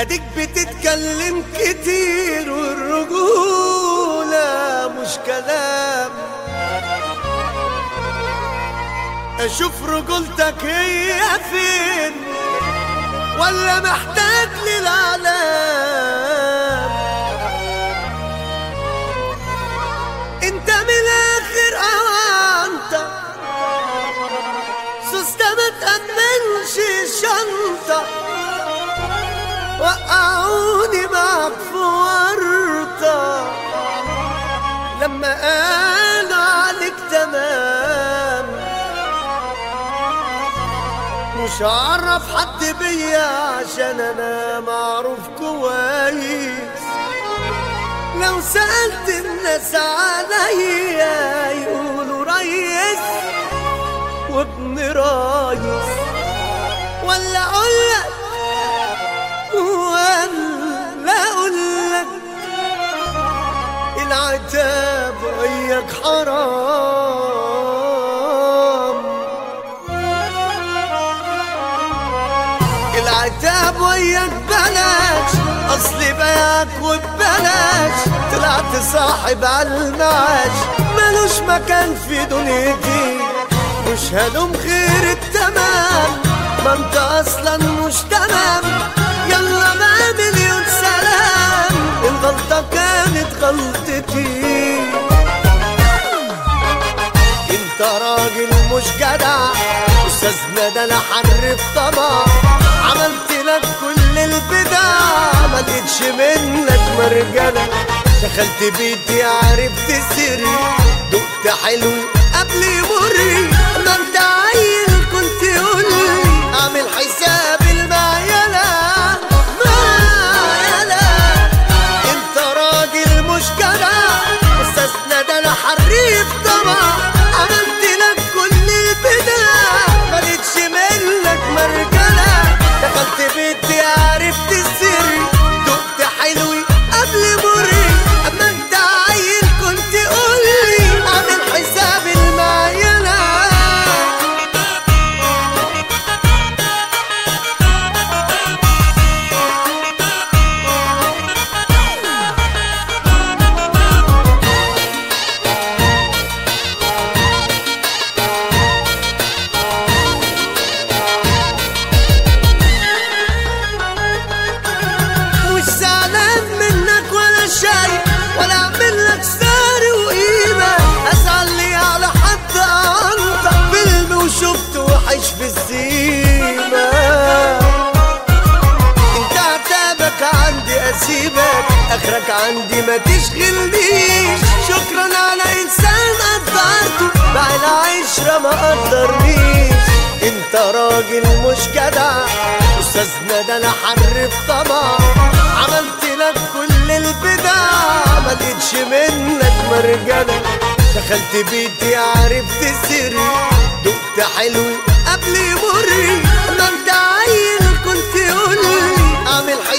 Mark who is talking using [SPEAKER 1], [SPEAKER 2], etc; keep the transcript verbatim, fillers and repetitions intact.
[SPEAKER 1] اديك بتتكلم كتير والرجولة مش كلام. اشوف رجولتك هي فين ولا محتاج للعلام؟ انت من الاخر اوانطة سوسته ما تأمنش الشنطة، وقعوني معك في ورطة لما قالوا عليك تمام. مش هعرف حد بيا عشان انا معروف كويس. لو سألت الناس عليا يقولوا ريس وابن رايس، ولا اقولك ولا اقولك العتاب وياك حرام. العتاب وياك بلاش، اصلي بياك وببلاش. طلعت صاحب عالمعاش ملوش مكان في دنيتي. مش هلوم غير التمام، ما انت اصلا مش تمام. يلا بقى مليون سلام، الغلطة كانت غلطتي. انت راجل مش جدع، استاذنا ده انا حرف طبع. عملت لك كل البدع ما لقيتش منك مرجلة. دخلت بيتي عرفت سري، دقت حلو قبل يمري. ما انت عيل كنت قولي اعمل حساب المعيلة معيلة. انت راجل مش جدع، استاذنا ده انا حريف طبع. عملت لك كل البدع ما لقيتش منك مرجلة. دخلت بيتي عرفت السر، دقت حلوي قبل مري. اما انت عيل كنت قولي اعمل حساب المعينة. مش زعلان منك ولا شايف ولا اعمل لك سعر وقيمة. ازعل لي على حد انطق فيلم وشفت وحش في السيمة. انت عتابك عندي اسيبك، اخرك عندي ما تشغلنيش. شكرا على انسان قدرته مع العشرة ما قدرنيش. انت راجل مش جدع، استاذنا ده انا حرف طبع. عملت لك كل البدع ما لقيتش منك مرجلة. دخلت بيتي عرفت سري، دقت حلو قبل يمري. ما انت عيل كنت قولي اعمل